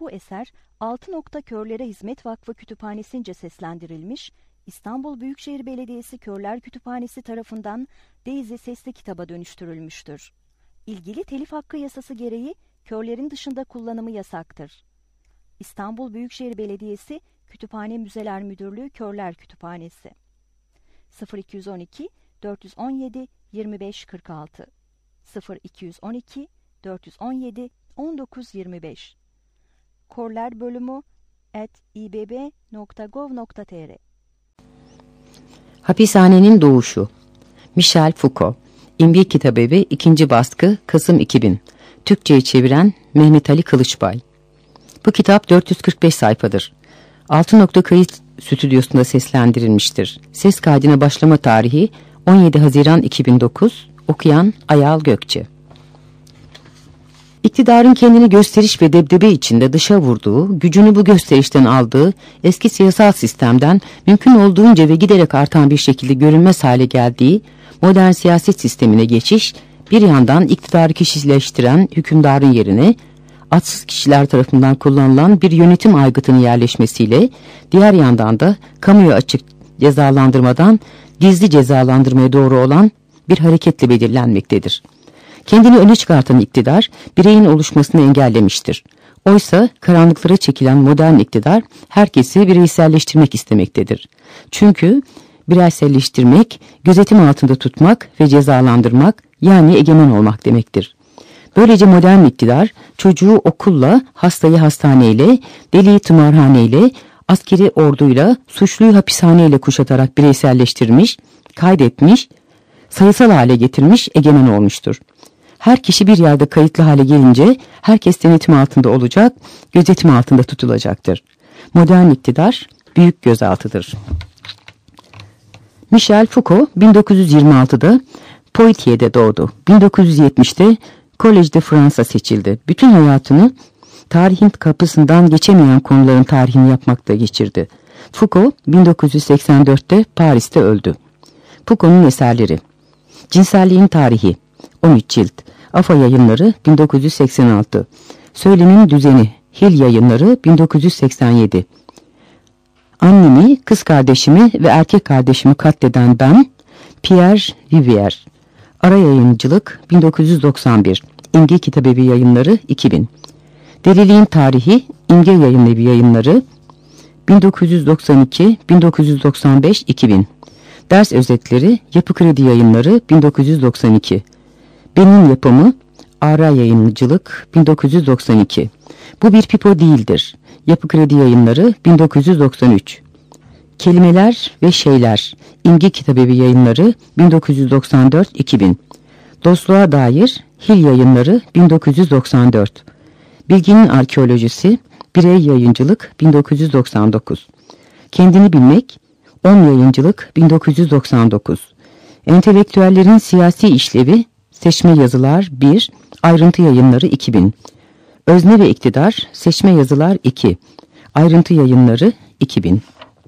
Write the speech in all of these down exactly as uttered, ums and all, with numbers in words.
Bu eser Altı Nokta Körlere Hizmet Vakfı Kütüphanesi'nce seslendirilmiş, İstanbul Büyükşehir Belediyesi Körler Kütüphanesi tarafından Daisy sesli kitaba dönüştürülmüştür. İlgili telif hakkı yasası gereği körlerin dışında kullanımı yasaktır. İstanbul Büyükşehir Belediyesi Kütüphane Müzeler Müdürlüğü Körler Kütüphanesi sıfır iki on iki dört on yedi yirmi beş kırk altı sıfır iki on iki dört on yedi on dokuz yirmi beş Körler bölümü at i b b nokta gov nokta t r. Hapishanenin Doğuşu. Michel Foucault. İmge Kitabevi ikinci baskı Kasım iki bin. Türkçe'ye çeviren Mehmet Ali Kılıçbay. Bu kitap dört yüz kırk beş sayfadır. Altı Nokta Kayıt Stüdyosu'nda seslendirilmiştir. Ses kaydına başlama tarihi on yedi Haziran iki bin dokuz. Okuyan Ayal Gökçe. İktidarın kendini gösteriş ve debdebe içinde dışa vurduğu, gücünü bu gösterişten aldığı eski siyasal sistemden mümkün olduğunca ve giderek artan bir şekilde görünmez hale geldiği modern siyaset sistemine geçiş, bir yandan iktidarı kişileştiren hükümdarın yerine atsız kişiler tarafından kullanılan bir yönetim aygıtının yerleşmesiyle, diğer yandan da kamuya açık cezalandırmadan gizli cezalandırmaya doğru olan bir hareketle belirlenmektedir. Kendini öne çıkartan iktidar, bireyin oluşmasını engellemiştir. Oysa karanlıklara çekilen modern iktidar, herkesi bireyselleştirmek istemektedir. Çünkü bireyselleştirmek, gözetim altında tutmak ve cezalandırmak, yani egemen olmak demektir. Böylece modern iktidar, çocuğu okulla, hastayı hastaneyle, deliyi tımarhaneyle, askeri orduyla, suçluyu hapishaneyle kuşatarak bireyselleştirmiş, kaydetmiş, sayısal hale getirmiş, egemen olmuştur. Her kişi bir yerde kayıtlı hale gelince herkes denetim altında olacak, gözetim altında tutulacaktır. Modern iktidar büyük gözaltıdır. Michel Foucault bin dokuz yüz yirmi altıda Poitiers'de doğdu. bin dokuz yüz yetmişte Collège de France'a seçildi. Bütün hayatını tarihin kapısından geçemeyen konuların tarihini yapmakta geçirdi. Foucault bin dokuz yüz seksen dörtte Paris'te öldü. Foucault'un eserleri: Cinselliğin Tarihi on üç cilt, Afa Yayınları bin dokuz yüz seksen altı, Söylemin Düzeni, Hill Yayınları bin dokuz yüz seksen yedi, Annemi, kız kardeşimi ve erkek kardeşimi katleden ben, Pierre Rivière, Ara Yayıncılık bin dokuz yüz doksan bir, İmge Kitabevi Yayınları iki bin, Deliliğin Tarihi, İmge Yayınevi Yayınları bin dokuz yüz doksan iki bin dokuz yüz doksan beş iki bin, Ders Özetleri, Yapı Kredi Yayınları bin dokuz yüz doksan iki, Benim Yapımı, Ara Yayıncılık bin dokuz yüz doksan iki, Bu Bir Pipo Değildir, Yapı Kredi Yayınları bin dokuz yüz doksan üç, Kelimeler ve Şeyler, İmge Kitabevi Yayınları bin dokuz yüz doksan dört iki bin, Dostluğa Dair, Hill Yayınları bin dokuz yüz doksan dört, Bilginin Arkeolojisi, Birey Yayıncılık bin dokuz yüz doksan dokuz, Kendini Bilmek, On Yayıncılık bin dokuz yüz doksan dokuz, Entelektüellerin Siyasi İşlevi, Seçme Yazılar bir, Ayrıntı Yayınları iki bin, Özne ve İktidar, Seçme Yazılar iki, Ayrıntı Yayınları iki bin.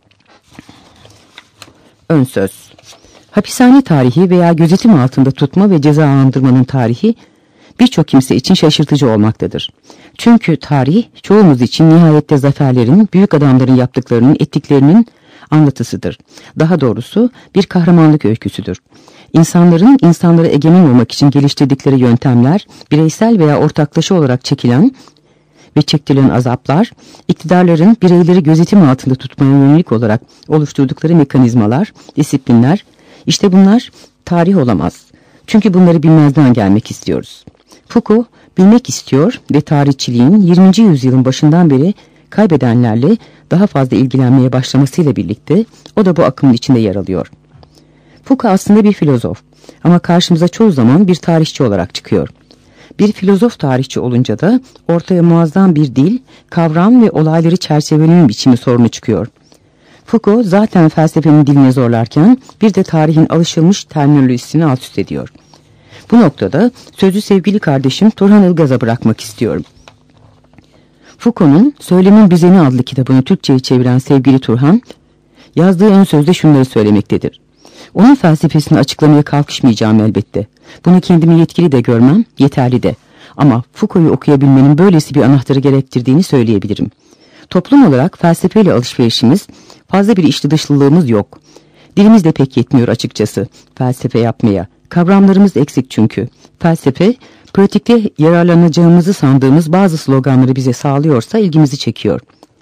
Ön söz. Hapishane tarihi veya gözetim altında tutma ve cezalandırmanın tarihi birçok kimse için şaşırtıcı olmaktadır. Çünkü tarih çoğumuz için nihayette zaferlerin, büyük adamların yaptıklarının, ettiklerinin anlatısıdır. Daha doğrusu bir kahramanlık öyküsüdür. İnsanların insanlara egemen olmak için geliştirdikleri yöntemler, bireysel veya ortaklaşa olarak çekilen ve çektirilen azaplar, iktidarların bireyleri gözetim altında tutmaya yönelik olarak oluşturdukları mekanizmalar, disiplinler, işte bunlar tarih olamaz. Çünkü bunları bilmezden gelmek istiyoruz. Foucault bilmek istiyor ve tarihçiliğin yirminci yüzyılın başından beri kaybedenlerle daha fazla ilgilenmeye başlamasıyla birlikte o da bu akımın içinde yer alıyor. Foucault aslında bir filozof ama karşımıza çoğu zaman bir tarihçi olarak çıkıyor. Bir filozof tarihçi olunca da ortaya muazzam bir dil, kavram ve olayları çerçeveleme biçimi sorunu çıkıyor. Foucault zaten felsefenin dilini zorlarken bir de tarihin alışılmış terminolojisini alt üst ediyor. Bu noktada sözü sevgili kardeşim Turhan Ilgaz'a bırakmak istiyorum. Foucault'un Söylemin Düzeni adlı kitabını Türkçe'ye çeviren sevgili Turhan, yazdığı ön sözde şunları söylemektedir. Onun felsefesini açıklamaya kalkışmayacağım elbette. Bunu kendimi yetkili de görmem, yeterli de. Ama Foucault'u okuyabilmenin böylesi bir anahtarı gerektirdiğini söyleyebilirim. Toplum olarak felsefeyle alışverişimiz, fazla bir içli dışlılığımız yok. Dilimiz de pek yetmiyor açıkçası felsefe yapmaya. Kavramlarımız eksik çünkü. Felsefe, pratikte yararlanacağımızı sandığımız bazı sloganları bize sağlıyorsa ilgimizi çekiyor.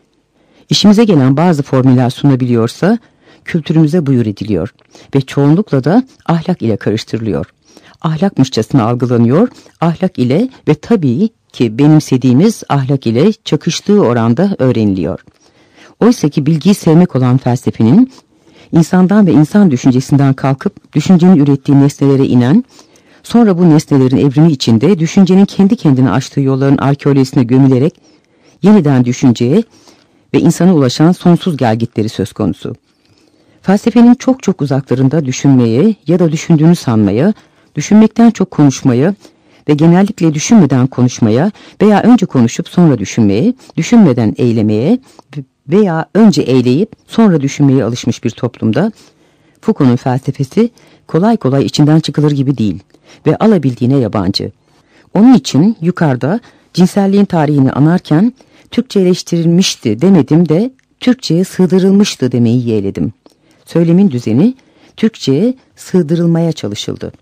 İşimize gelen bazı formüller sunabiliyorsa kültürümüze buyur ediliyor ve çoğunlukla da ahlak ile karıştırılıyor. Ahlakmışçasına algılanıyor, ahlak ile ve tabii ki benimsediğimiz ahlak ile çakıştığı oranda öğreniliyor. Oysa ki bilgiyi sevmek olan felsefenin, insandan ve insan düşüncesinden kalkıp düşüncenin ürettiği nesnelere inen, sonra bu nesnelerin evrimi içinde düşüncenin kendi kendine açtığı yolların arkeolojisine gömülerek yeniden düşünceye ve insana ulaşan sonsuz gelgitleri söz konusu. Felsefenin çok çok uzaklarında düşünmeye ya da düşündüğünü sanmaya, düşünmekten çok konuşmaya ve genellikle düşünmeden konuşmaya veya önce konuşup sonra düşünmeye, düşünmeden eylemeye veya önce eyleyip sonra düşünmeye alışmış bir toplumda Foucault'un felsefesi kolay kolay içinden çıkılır gibi değil ve alabildiğine yabancı. Onun için yukarıda cinselliğin tarihini anarken Türkçeleştirilmişti demedim de Türkçe'ye sığdırılmıştı demeyi yeğledim. Söylemin düzeni Türkçe'ye sığdırılmaya çalışıldı.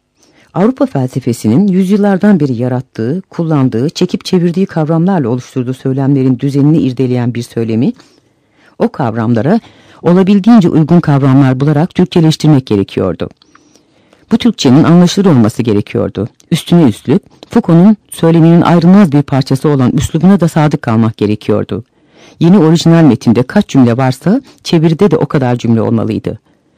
Avrupa felsefesinin yüzyıllardan beri yarattığı, kullandığı, çekip çevirdiği kavramlarla oluşturduğu söylemlerin düzenini irdeleyen bir söylemi, o kavramlara olabildiğince uygun kavramlar bularak Türkçeleştirmek gerekiyordu. Bu Türkçenin anlaşılır olması gerekiyordu. Üstüne üstlük, Foucault'un söyleminin ayrılmaz bir parçası olan üslubuna da sadık kalmak gerekiyordu. Yeni orijinal metinde kaç cümle varsa, çeviride de o kadar cümle olmalıydı.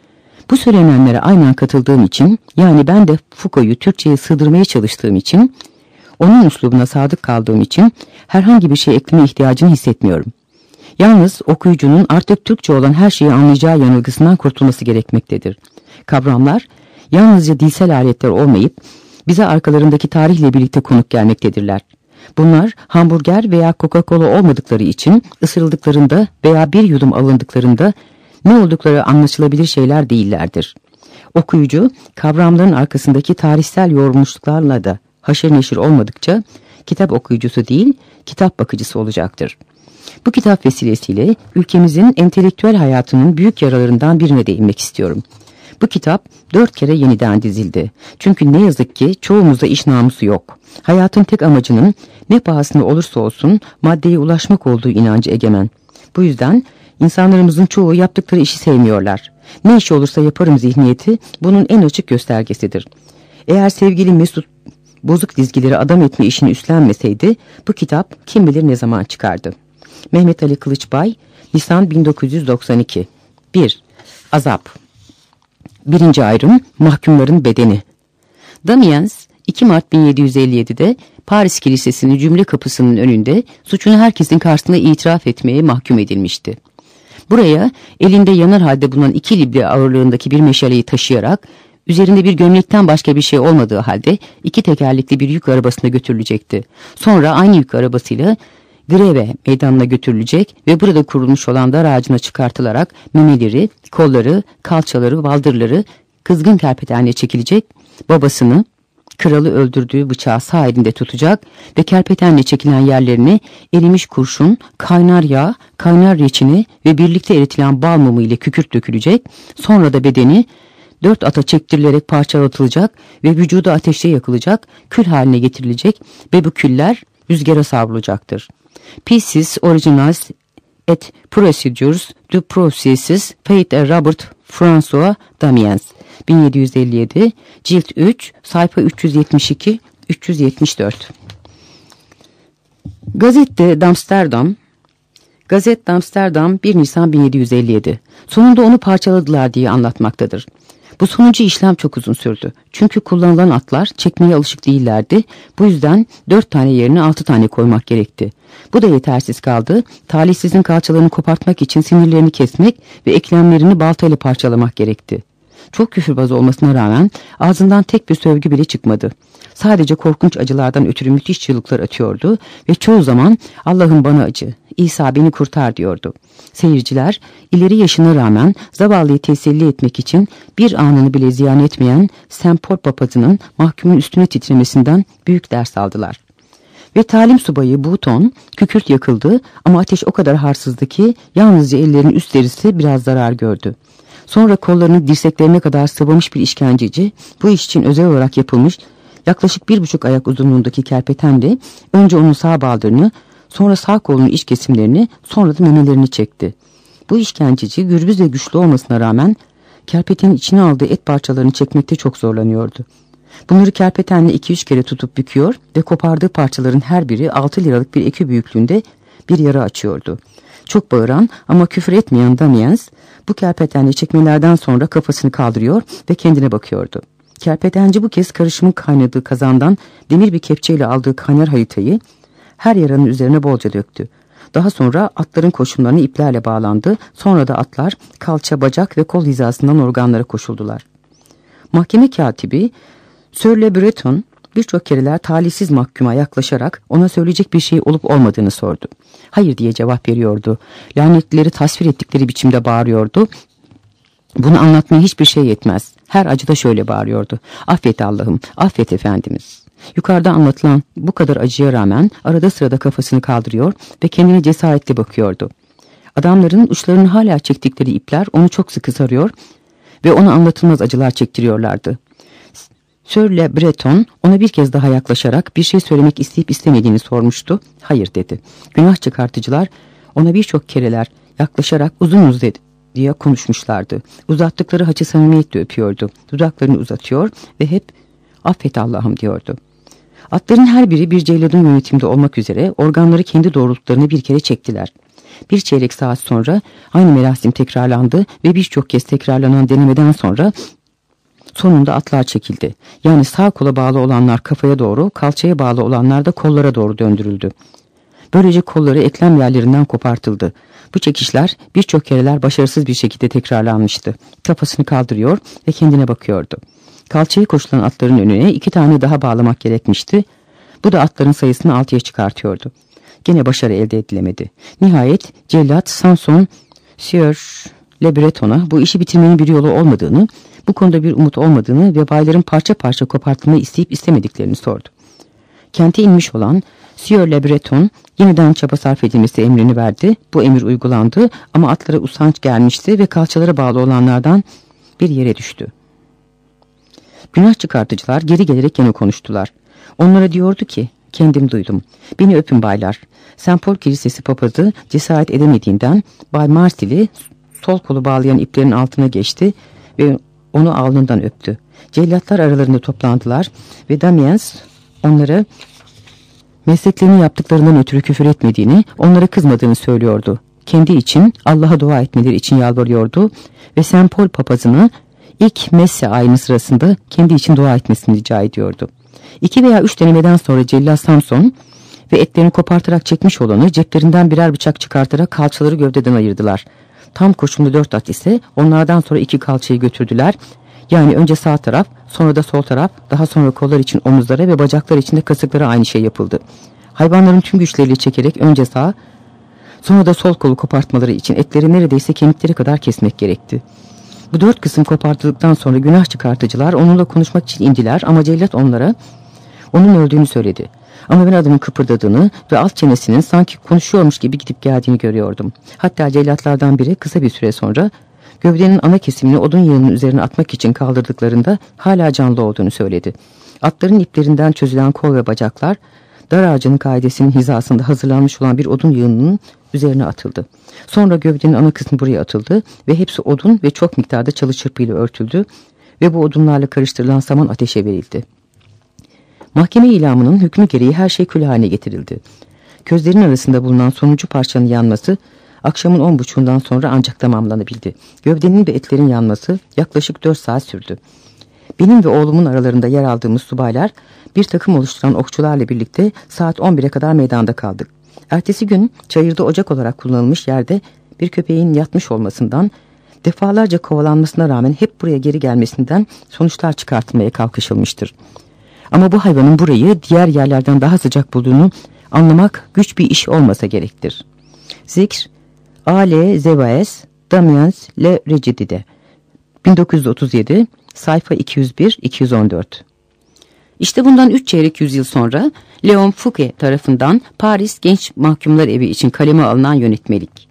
Bu söylenenlere aynen katıldığım için, yani ben de Foucault'u Türkçe'ye sığdırmaya çalıştığım için, onun üslubuna sadık kaldığım için herhangi bir şey ekleme ihtiyacını hissetmiyorum. Yalnız okuyucunun artık Türkçe olan her şeyi anlayacağı yanılgısından kurtulması gerekmektedir. Kavramlar, yalnızca dilsel aletler olmayıp, bize arkalarındaki tarihle birlikte konuk gelmektedirler. Bunlar hamburger veya Coca-Cola olmadıkları için ısırıldıklarında veya bir yudum alındıklarında ne oldukları anlaşılabilir şeyler değillerdir. Okuyucu, kavramların arkasındaki tarihsel yorulmuşluklarla da haşır neşir olmadıkça kitap okuyucusu değil, kitap bakıcısı olacaktır. Bu kitap vesilesiyle ülkemizin entelektüel hayatının büyük yaralarından birine değinmek istiyorum. Bu kitap dört kere yeniden dizildi. Çünkü ne yazık ki çoğumuzda iş namusu yok. Hayatın tek amacının ne pahasına olursa olsun maddeye ulaşmak olduğu inancı egemen. Bu yüzden insanlarımızın çoğu yaptıkları işi sevmiyorlar. Ne iş olursa yaparım zihniyeti bunun en açık göstergesidir. Eğer sevgili Mesut bozuk dizgileri adam etme işini üstlenmeseydi bu kitap kim bilir ne zaman çıkardı. Mehmet Ali Kılıçbay, Nisan bin dokuz yüz doksan iki. bir. Azap. Birinci ayrım, mahkumların bedeni. Damiens, iki Mart bin yedi yüz elli yedi'de Paris Kilisesi'nin cümle kapısının önünde suçunu herkesin karşısında itiraf etmeye mahkum edilmişti. Buraya elinde yanar halde bulunan iki libya ağırlığındaki bir meşaleyi taşıyarak, üzerinde bir gömlekten başka bir şey olmadığı halde iki tekerlekli bir yük arabasına götürülecekti. Sonra aynı yük arabasıyla Greve meydanına götürülecek ve burada kurulmuş olan dar ağacına çıkartılarak memeleri, kolları, kalçaları, baldırları kızgın kerpetenle çekilecek, babasını, kralı öldürdüğü bıçağı sağ elinde tutacak ve kerpetenle çekilen yerlerini erimiş kurşun, kaynar yağ, kaynar reçini ve birlikte eritilen bal mumu ile kükürt dökülecek, sonra da bedeni dört ata çektirilerek parçalatılacak ve vücudu ateşte yakılacak, kül haline getirilecek ve bu küller rüzgara savrulacaktır. Pieces Originals et Procedures du Processus Fait et Robert François Damiens, bin yedi yüz elli yedi, cilt üç, sayfa üç yüz yetmiş iki üç yüz yetmiş dört. Gazette d'Amsterdam, Gazet d'Amsterdam bir Nisan bin yedi yüz elli yedi. Sonunda onu parçaladılar diye anlatmaktadır. Bu sonuncu işlem çok uzun sürdü. Çünkü kullanılan atlar çekmeye alışık değillerdi. Bu yüzden dört tane yerine altı tane koymak gerekti. Bu da yetersiz kaldı. Talihsizin kalçalarını kopartmak için sinirlerini kesmek ve eklemlerini baltayla parçalamak gerekti. Çok küfürbaz olmasına rağmen ağzından tek bir sövgü bile çıkmadı. Sadece korkunç acılardan ötürü müthiş çığlıklar atıyordu ve çoğu zaman Allah'ım bana acı, İsa beni kurtar diyordu. Seyirciler ileri yaşına rağmen zavallıyı teselli etmek için bir anını bile ziyan etmeyen Saint Paul papazının mahkumun üstüne titremesinden büyük ders aldılar. Ve talim subayı Bouton kükürt yakıldı ama ateş o kadar harsızdı ki yalnızca ellerinin üst derisi biraz zarar gördü. Sonra kollarını dirseklerine kadar sıvamış bir işkenceci bu iş için özel olarak yapılmış yaklaşık bir buçuk ayak uzunluğundaki kerpetenle önce onun sağ baldırını, sonra sağ kolunun iç kesimlerini, sonra da memelerini çekti. Bu işkenceci gürbüz ve güçlü olmasına rağmen kerpetenin içine aldığı et parçalarını çekmekte çok zorlanıyordu. Bunları kerpetenle iki üç kere tutup büküyor ve kopardığı parçaların her biri altı liralık bir ekü büyüklüğünde bir yara açıyordu. Çok bağıran ama küfür etmeyen Damiens bu kerpetenle çekmelerden sonra kafasını kaldırıyor ve kendine bakıyordu. Kerpetenci bu kez karışımın kaynadığı kazandan demir bir kepçeyle aldığı kanyar haritayı her yaranın üzerine bolca döktü. Daha sonra atların koşumlarına iplerle bağlandı. Sonra da atlar kalça, bacak ve kol hizasından organlara koşuldular. Mahkeme katibi Sir Le Breton birçok kereler talihsiz mahkuma yaklaşarak ona söyleyecek bir şey olup olmadığını sordu. Hayır diye cevap veriyordu. Lanetlileri tasvir ettikleri biçimde bağırıyordu. Bunu anlatmaya hiçbir şey yetmez. Her acıda şöyle bağırıyordu. Affet Allah'ım, affet Efendimiz. Yukarıda anlatılan bu kadar acıya rağmen arada sırada kafasını kaldırıyor ve kendine cesaretli bakıyordu. Adamların uçlarını hala çektikleri ipler onu çok sıkı sarıyor ve ona anlatılmaz acılar çektiriyorlardı. Sir Le Breton ona bir kez daha yaklaşarak bir şey söylemek isteyip istemediğini sormuştu. Hayır dedi. Günah çıkartıcılar ona birçok kereler yaklaşarak uzun uzun diye konuşmuşlardı. Uzattıkları haçı samimiyetle öpüyordu. Dudaklarını uzatıyor ve hep affet Allah'ım diyordu. Atların her biri bir celladın yönetiminde olmak üzere organları kendi doğrultularını bir kere çektiler. Bir çeyrek saat sonra aynı merasim tekrarlandı ve birçok kez tekrarlanan denemeden sonra sonunda atlar çekildi. Yani sağ kola bağlı olanlar kafaya doğru, kalçaya bağlı olanlar da kollara doğru döndürüldü. Böylece kolları eklem yerlerinden kopartıldı. Bu çekişler birçok kereler başarısız bir şekilde tekrarlanmıştı. Kafasını kaldırıyor ve kendine bakıyordu. Kalçayı koşulan atların önüne iki tane daha bağlamak gerekmişti. Bu da atların sayısını altıya çıkartıyordu. Gene başarı elde edilemedi. Nihayet cellat Samson Sieur Le Breton'a bu işi bitirmenin bir yolu olmadığını, bu konuda bir umut olmadığını ve bayların parça parça kopartılmayı isteyip istemediklerini sordu. Kente inmiş olan Sieur Le Breton yeniden çaba sarf edilmesi emrini verdi. Bu emir uygulandı ama atlara usanç gelmişti ve kalçalara bağlı olanlardan bir yere düştü. Günah çıkartıcılar geri gelerek yine konuştular. Onlara diyordu ki, kendim duydum. Beni öpün baylar. Saint Paul Kilisesi papazı cesaret edemediğinden Bay Marsil'i sol kolu bağlayan iplerin altına geçti ve onu alnından öptü. Cellatlar aralarında toplandılar ve Damiens onlara mesleklerini yaptıklarından ötürü küfür etmediğini, onlara kızmadığını söylüyordu. Kendi için, Allah'a dua etmeleri için yalvarıyordu ve Saint Paul papazını ilk messe ayini sırasında kendi için dua etmesini rica ediyordu. İki veya üç denemeden sonra cellat Samson ve etlerini kopartarak çekmiş olanı ceplerinden birer bıçak çıkartarak kalçaları gövdeden ayırdılar. Tam koşumlu dört at ise onlardan sonra iki kalçayı götürdüler. Yani önce sağ taraf, sonra da sol taraf, daha sonra kollar için omuzlara ve bacaklar için de kasıklara aynı şey yapıldı. Hayvanların tüm güçleriyle çekerek önce sağ, sonra da sol kolu kopartmaları için etleri neredeyse kemikleri kadar kesmek gerekti. Bu dört kısım kopartıldıktan sonra günah çıkartıcılar onunla konuşmak için indiler ama cellat onlara onun öldüğünü söyledi. Ama ben adamın kıpırdadığını ve alt çenesinin sanki konuşuyormuş gibi gidip geldiğini görüyordum. Hatta cellatlardan biri kısa bir süre sonra gövdenin ana kesimini odun yığının üzerine atmak için kaldırdıklarında hala canlı olduğunu söyledi. Atların iplerinden çözülen kol ve bacaklar dar ağacının kaidesinin hizasında hazırlanmış olan bir odun yığınının üzerine atıldı. Sonra gövdenin ana kısmı buraya atıldı ve hepsi odun ve çok miktarda çalı çırpıyla örtüldü ve bu odunlarla karıştırılan saman ateşe verildi. Mahkeme ilamının hükmü gereği her şey kül haline getirildi. Közlerin arasında bulunan sonuncu parçanın yanması akşamın on buçuğundan sonra ancak tamamlanabildi. Gövdenin ve etlerin yanması yaklaşık dört saat sürdü. Benim ve oğlumun aralarında yer aldığımız subaylar bir takım oluşturan okçularla birlikte saat on bire kadar meydanda kaldık. Ertesi gün çayırda ocak olarak kullanılmış yerde bir köpeğin yatmış olmasından, defalarca kovalanmasına rağmen hep buraya geri gelmesinden sonuçlar çıkartılmaya kalkışılmıştır. Ama bu hayvanın burayı diğer yerlerden daha sıcak bulduğunu anlamak güç bir iş olmasa gerektir. Zikr A. L. Zevaes, Damiens Le Recidide, bin dokuz yüz otuz yedi, sayfa iki yüz bir iki yüz on dört. İşte bundan üç çeyrek yüzyıl sonra Léon Fouquet tarafından Paris Genç Mahkumlar Evi için kaleme alınan yönetmelik.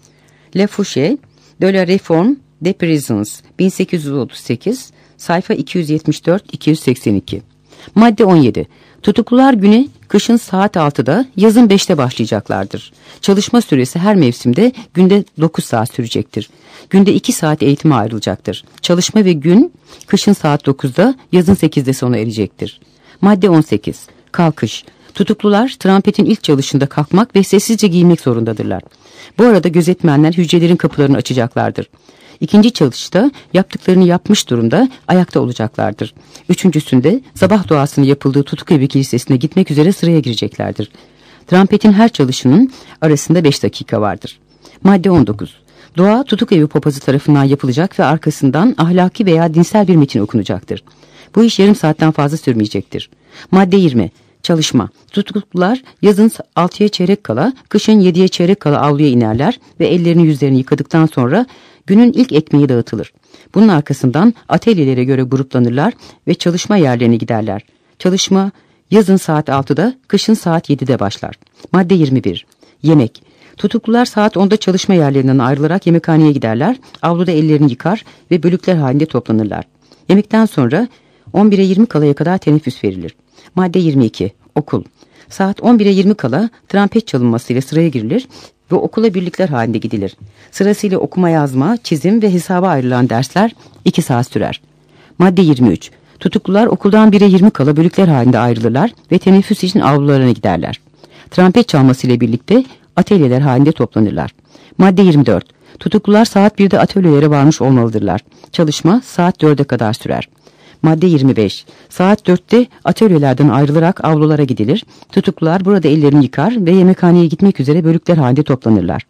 Le Fouché de la Réforme des Prisons, bin sekiz yüz otuz sekiz, sayfa iki yüz yetmiş dört iki yüz seksen iki. Madde on yedi. Tutuklular güne kışın saat altıda, yazın beşte başlayacaklardır. Çalışma süresi her mevsimde günde dokuz saat sürecektir. Günde iki saat eğitime ayrılacaktır. Çalışma ve gün kışın saat dokuzda, yazın sekizde sona erecektir. Madde on sekiz. Kalkış. Tutuklular trampetin ilk çalışında kalkmak ve sessizce giyinmek zorundadırlar. Bu arada gözetmenler hücrelerin kapılarını açacaklardır. İkinci çalışta yaptıklarını yapmış durumda ayakta olacaklardır. Üçüncüsünde sabah duasını yapıldığı tutuk evi kilisesine gitmek üzere sıraya gireceklerdir. Trampetin her çalışının arasında beş dakika vardır. Madde on dokuz. Dua tutuk evi papazı tarafından yapılacak ve arkasından ahlaki veya dinsel bir metin okunacaktır. Bu iş yarım saatten fazla sürmeyecektir. Madde yirmi. Çalışma. Tutuklular yazın altıya çeyrek kala, kışın yediye çeyrek kala avluya inerler ve ellerini yüzlerini yıkadıktan sonra günün ilk ekmeği dağıtılır. Bunun arkasından atölyelere göre gruplanırlar ve çalışma yerlerine giderler. Çalışma yazın saat altıda, kışın saat yedide başlar. Madde yirmi bir. Yemek. Tutuklular saat onda çalışma yerlerinden ayrılarak yemekhaneye giderler, avluda ellerini yıkar ve bölükler halinde toplanırlar. Yemekten sonra on bire yirmi kalaya kadar teneffüs verilir. Madde yirmi iki. Okul. Saat on bire yirmi kala trompet çalınmasıyla sıraya girilir ve okula birlikler halinde gidilir. Sırasıyla okuma, yazma, çizim ve hesaba ayrılan dersler iki saat sürer. Madde yirmi üç. Tutuklular okuldan bire yirmi kala bölükler halinde ayrılırlar ve teneffüs için avlularına giderler. Trompet çalmasıyla birlikte atölyeler halinde toplanırlar. Madde yirmi dört. Tutuklular saat birde atölyelere varmış olmalıdırlar. Çalışma saat dörde kadar sürer. Madde yirmi beş. Saat dörtte atölyelerden ayrılarak avlulara gidilir. Tutuklular burada ellerini yıkar ve yemekhaneye gitmek üzere bölükler halinde toplanırlar.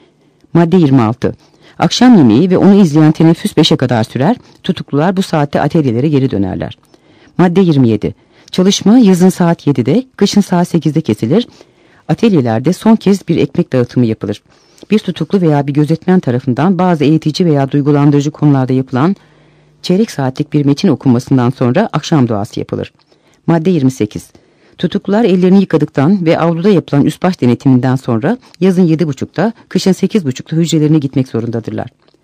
Madde yirmi altı. Akşam yemeği ve onu izleyen teneffüs beşe kadar sürer. Tutuklular bu saatte atölyelere geri dönerler. Madde yirmi yedi. Çalışma yazın saat yedide, kışın saat sekizde kesilir. Atölyelerde son kez bir ekmek dağıtımı yapılır. Bir tutuklu veya bir gözetmen tarafından bazı eğitici veya duygulandırıcı konularda yapılan çeyrek saatlik bir metin okunmasından sonra akşam duası yapılır. Madde yirmi sekiz. Tutuklular ellerini yıkadıktan ve avluda yapılan üst baş denetiminden sonra yazın yedi buçukta, kışın sekiz buçukta hücrelerine gitmek zorundadırlar.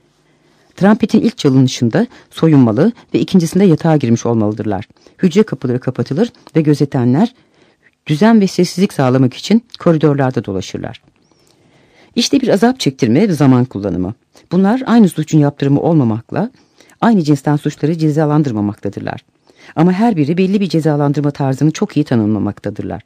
Trampetin ilk çalınışında soyunmalı ve ikincisinde yatağa girmiş olmalıdırlar. Hücre kapıları kapatılır ve gözetenler düzen ve sessizlik sağlamak için koridorlarda dolaşırlar. İşte bir azap çektirme ve zaman kullanımı. Bunlar aynı suçun yaptırımı olmamakla aynı cinsten suçları cezalandırmamaktadırlar. Ama her biri belli bir cezalandırma tarzını çok iyi tanımlamaktadırlar.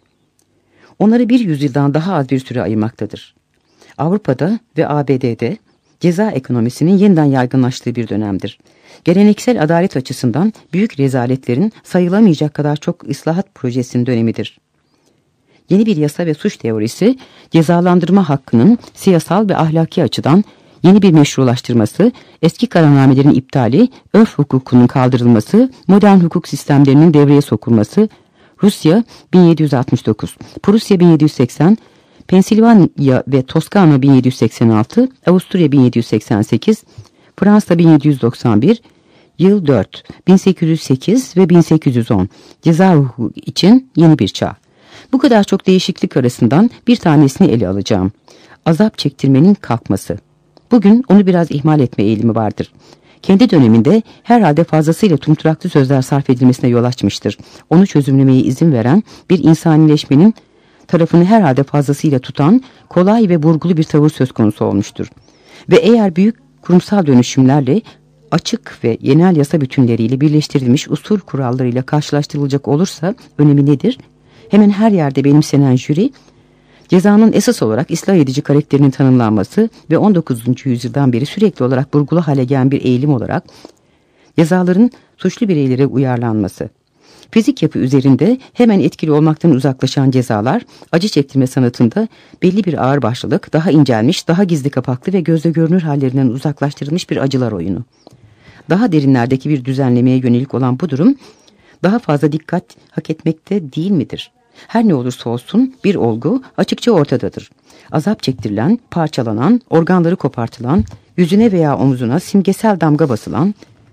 Onları bir yüzyıldan daha az bir süre ayırmaktadır. Avrupa'da ve A B D'de ceza ekonomisinin yeniden yaygınlaştığı bir dönemdir. Geleneksel adalet açısından büyük rezaletlerin sayılamayacak kadar çok ıslahat projesinin dönemidir. Yeni bir yasa ve suç teorisi, cezalandırma hakkının siyasal ve ahlaki açıdan yeni bir meşrulaştırması, eski kararnamelerin iptali, örf hukukunun kaldırılması, modern hukuk sistemlerinin devreye sokulması, Rusya bin yedi yüz altmış dokuz, Prusya bin yedi yüz seksen, Pensilvanya ve Toskana bin yedi yüz seksen altı, Avusturya bin yedi yüz seksen sekiz, Fransa bin yedi yüz doksan bir, yıl dört, bin sekiz yüz sekiz ve bin sekiz yüz on, ceza hukuku için yeni bir çağ. Bu kadar çok değişiklik arasından bir tanesini ele alacağım. Azap çektirmenin kalkması. Bugün onu biraz ihmal etme eğilimi vardır. Kendi döneminde herhalde fazlasıyla tumturaklı sözler sarf edilmesine yol açmıştır. Onu çözümlemeye izin veren bir insanileşmenin tarafını herhalde fazlasıyla tutan, kolay ve vurgulu bir tavır söz konusu olmuştur. Ve eğer büyük kurumsal dönüşümlerle, açık ve genel yasa bütünleriyle birleştirilmiş usul kurallarıyla karşılaştırılacak olursa önemi nedir? Hemen her yerde benimsenen jüri, cezanın esas olarak ıslah edici karakterinin tanımlanması ve on dokuzuncu yüzyıldan beri sürekli olarak vurgulu hale gelen bir eğilim olarak cezaların suçlu bireylere uyarlanması. Fizik yapı üzerinde hemen etkili olmaktan uzaklaşan cezalar, acı çektirme sanatında belli bir ağırbaşlılık, daha incelmiş, daha gizli kapaklı ve gözle görünür hallerinden uzaklaştırılmış bir acılar oyunu. Daha derinlerdeki bir düzenlemeye yönelik olan bu durum, daha fazla dikkat hak etmekte değil midir? Her ne olursa olsun bir olgu açıkça ortadadır. Azap çektirilen, parçalanan, organları kopartılan, yüzüne veya omzuna simgesel damga basılan,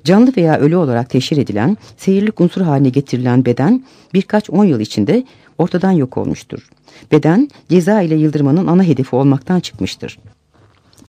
Canlı veya ölü olarak teşhir edilen, seyirlik unsur haline getirilen beden birkaç on yıl içinde ortadan yok olmuştur. Beden, ceza ile yıldırmanın ana hedefi olmaktan çıkmıştır.